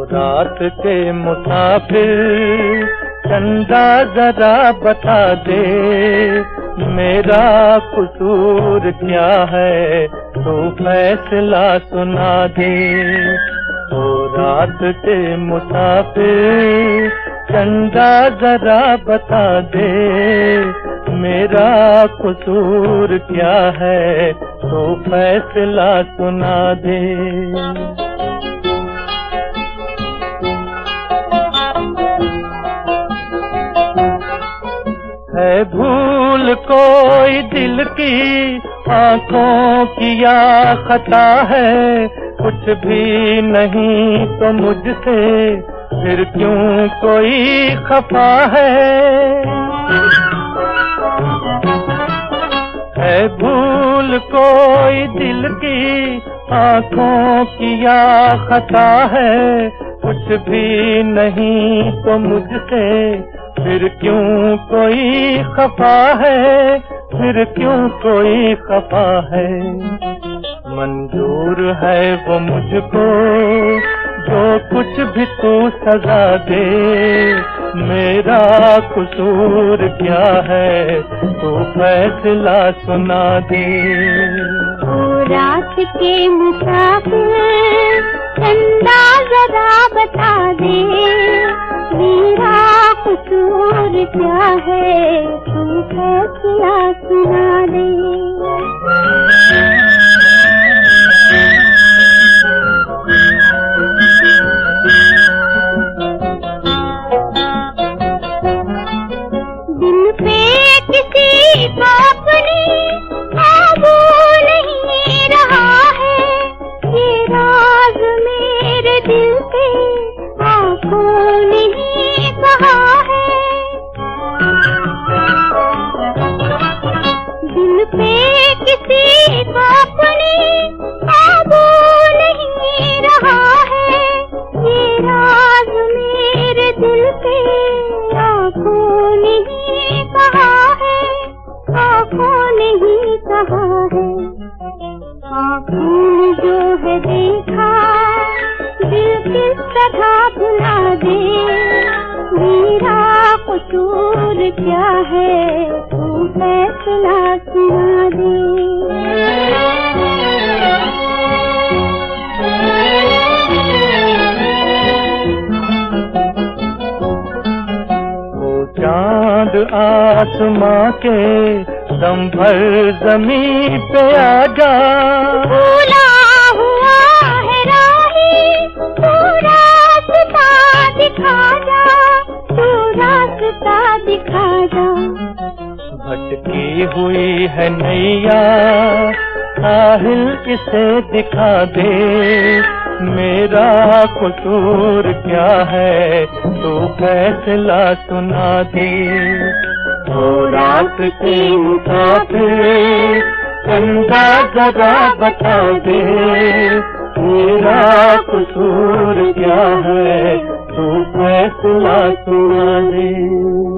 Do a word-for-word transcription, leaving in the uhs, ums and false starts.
रात के मुसाफिर चंदा जरा बता दे, मेरा कसूर क्या है तो फैसला सुना दे। ओ रात के मुसाफिर चंदा जरा बता दे, मेरा कसूर क्या है तो फैसला सुना दे। है भूल कोई दिल की आंखों की या खता है, कुछ भी नहीं तो मुझसे फिर क्यों कोई खफा है। है भूल कोई दिल की आंखों की या खता है, कुछ भी नहीं तो मुझसे फिर क्यों कोई खफा है, फिर क्यों कोई खफा है। मंजूर है वो मुझको जो कुछ भी तू सजा दे, मेरा कसूर क्या है तू फैसला सुना दे। ओ रात के मुसाफिर चंदा जरा बता दे, मेरा कसूर क्या है तू फैसला सुना दे। दिल पे किसी को अपनी काबू नहीं रहा है, ये राज मेरे दिल पे आँखों नहीं कहा है। दिल पे किसी को अपनी काबू नहीं रहा है, ये राज मेरे दिल पे आँखों नहीं कहा है, आँखों नहीं कहा है। आँखों ने जो है देखा दिल किस तरह भुला दे, मेरा कसूर क्या है तू फैसला सुना दे। चाँद आसमां के दम भर ज़मीं पे आ जा, भूला हुआ है राही तू रास्ता दिखा जा, तू रास्ता दिखा जा। भटकी हुई है नैया साहिल इसे दिखा दे, मेरा कसूर क्या है तू फैसला सुना दे। ओ रात के मुसाफिर चंदा जरा बता दे, मेरा कसूर क्या है तू फैसला सुना दे।